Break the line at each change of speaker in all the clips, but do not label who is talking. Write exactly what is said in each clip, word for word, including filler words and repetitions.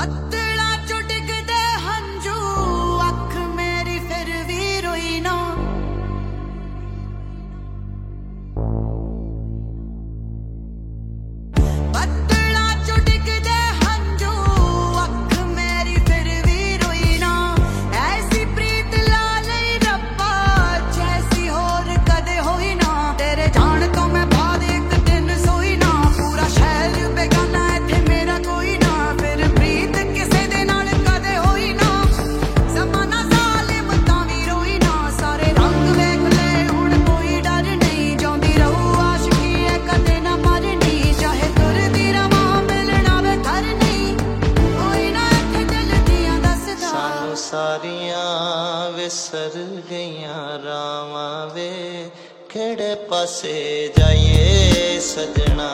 सारियां विसर गईयां रावां वे केड़े पासे जाइए सजना।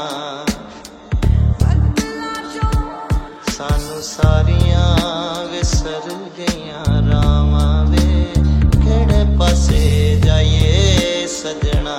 सानू सारियां विसर गईयां रावां वे केड़े पासे जाइए सजना।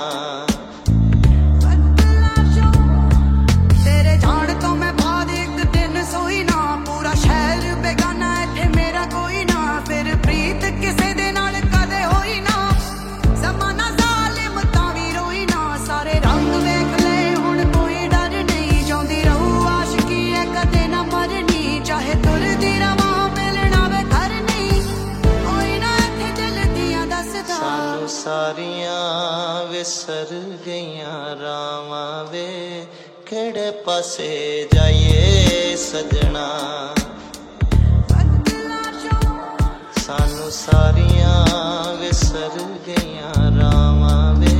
सारियां विसर गईयां रावां वे केड़े पासे जाइए सजना। सानू सारियां विसर गईयां रावां वे